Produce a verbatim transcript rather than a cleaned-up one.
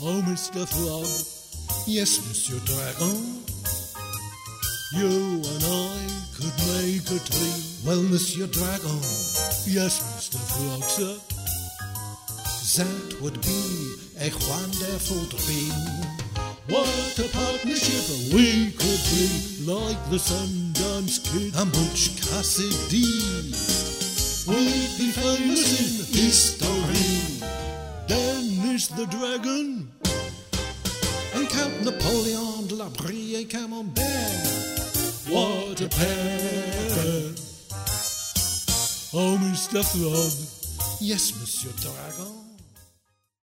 Oh, Mister Frog, yes, Monsieur Dragon, you and I could make a team. Well, Monsieur Dragon, yes, Mister Frog, sir, that would be a wonderful dream. What a partnership we could be, like the Sundance Kid and Butch Cassidy. We'd be famous in history. Dennis the Dragon and Count Napoleon de la Brie et Camembert. What a pair! Oh, Mister Frog, yes, Monsieur Dragon.